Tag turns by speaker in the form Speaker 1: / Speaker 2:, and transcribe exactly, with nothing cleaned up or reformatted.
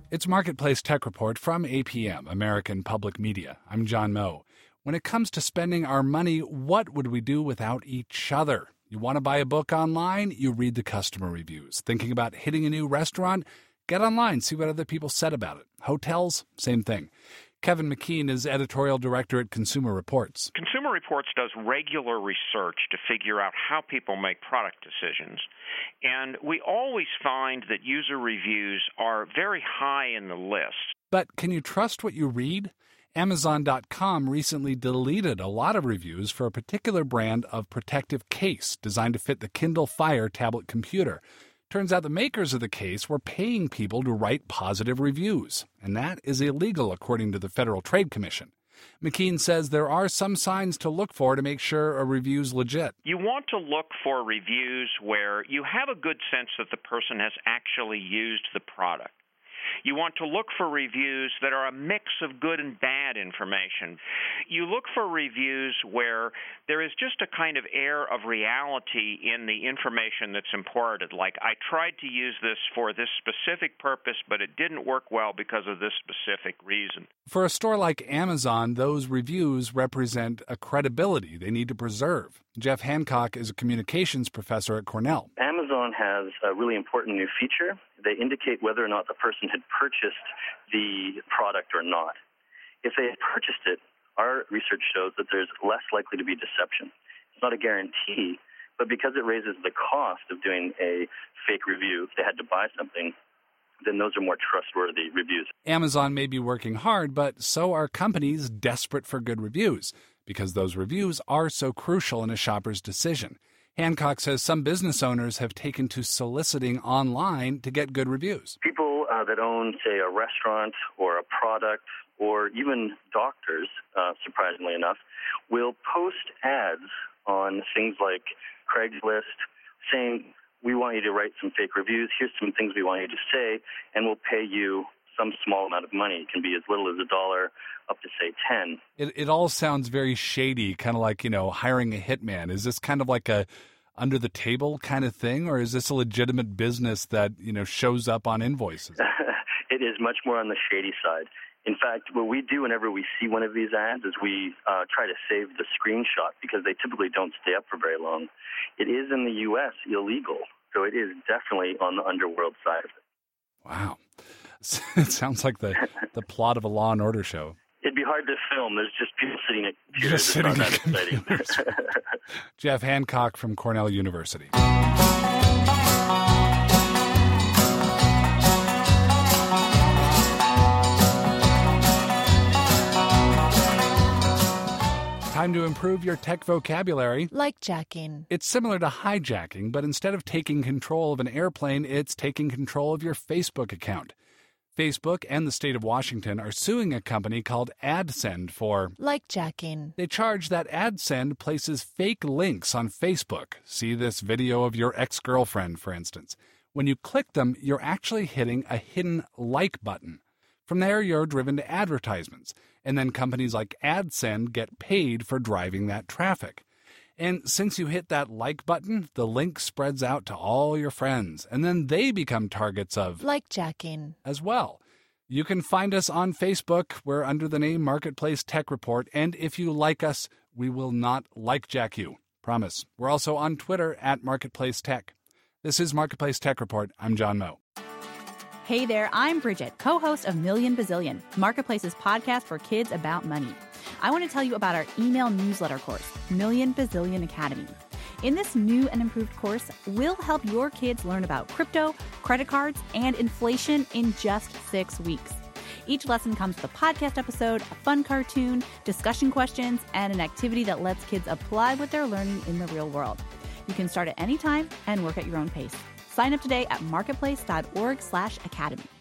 Speaker 1: It's Marketplace Tech Report from A P M, American Public Media. I'm John Moe. When it comes to spending our money, what would we do without each other? You want to buy a book online? You read the customer reviews. Thinking about hitting a new restaurant? Get online, see what other people said about it. Hotels? Same thing. Kevin McKean is editorial director at Consumer Reports.
Speaker 2: Consumer Reports does regular research to figure out how people make product decisions. And we always find that user reviews are very high in the list.
Speaker 1: But can you trust what you read? Amazon dot com recently deleted a lot of reviews for a particular brand of protective case designed to fit the Kindle Fire tablet computer. Turns out the makers of the case were paying people to write positive reviews, and that is illegal according to the Federal Trade Commission. McKean says there are some signs to look for to make sure a review's legit.
Speaker 2: You want to look for reviews where you have a good sense that the person has actually used the product. You want to look for reviews that are a mix of good and bad information. You look for reviews where there is just a kind of air of reality in the information that's imparted. Like, I tried to use this for this specific purpose, but it didn't work well because of this specific reason.
Speaker 1: For a store like Amazon, those reviews represent a credibility they need to preserve. Jeff Hancock is a communications professor at Cornell.
Speaker 3: Amazon has a really important new feature. They indicate whether or not the person had purchased the product or not. If they had purchased it, our research shows that there's less likely to be deception. It's not a guarantee, but because it raises the cost of doing a fake review, if they had to buy something, then those are more trustworthy reviews.
Speaker 1: Amazon may be working hard, but so are companies desperate for good reviews, because those reviews are so crucial in a shopper's decision. Hancock says some business owners have taken to soliciting online to get good reviews.
Speaker 3: People uh, that own, say, a restaurant or a product or even doctors, uh, surprisingly enough, will post ads on things like Craigslist saying, we want you to write some fake reviews, here's some things we want you to say, and we'll pay you some small amount of money. It can be as little as a dollar up to, say, ten.
Speaker 1: It, it all sounds very shady, kind of like, you know, hiring a hitman. Is this kind of like a under-the-table kind of thing, or is this a legitimate business that, you know, shows up on invoices?
Speaker 3: It is much more on the shady side. In fact, what we do whenever we see one of these ads is we uh, try to save the screenshot because they typically don't stay up for very long. It is in the U S illegal, so it is definitely on the underworld side of it.
Speaker 1: Wow. It sounds like the, the plot of a Law and Order show.
Speaker 3: It'd be hard to film. There's just people sitting at computers.
Speaker 1: Just sitting
Speaker 3: at
Speaker 1: computers. Jeff Hancock from Cornell University. Time to improve your tech vocabulary.
Speaker 4: Like jacking.
Speaker 1: It's similar to hijacking, but instead of taking control of an airplane, it's taking control of your Facebook account. Facebook and the state of Washington are suing a company called AdSend for
Speaker 4: like jacking.
Speaker 1: They charge that AdSend places fake links on Facebook. See this video of your ex-girlfriend, for instance. When you click them, you're actually hitting a hidden like button. From there, you're driven to advertisements, and then companies like AdSend get paid for driving that traffic. And since you hit that like button, the link spreads out to all your friends, and then they become targets of
Speaker 4: like jacking
Speaker 1: as well. You can find us on Facebook. We're under the name Marketplace Tech Report, and if you like us, we will not like jack you. Promise. We're also on Twitter at Marketplace Tech. This is Marketplace Tech Report. I'm John Moe.
Speaker 5: Hey there, I'm Bridget, co-host of Million Bazillion, Marketplace's podcast for kids about money. I want to tell you about our email newsletter course, Million Bazillion Academy. In this new and improved course, we'll help your kids learn about crypto, credit cards, and inflation in just six weeks. Each lesson comes with a podcast episode, a fun cartoon, discussion questions, and an activity that lets kids apply what they're learning in the real world. You can start at any time and work at your own pace. Sign up today at marketplace.org slash academy.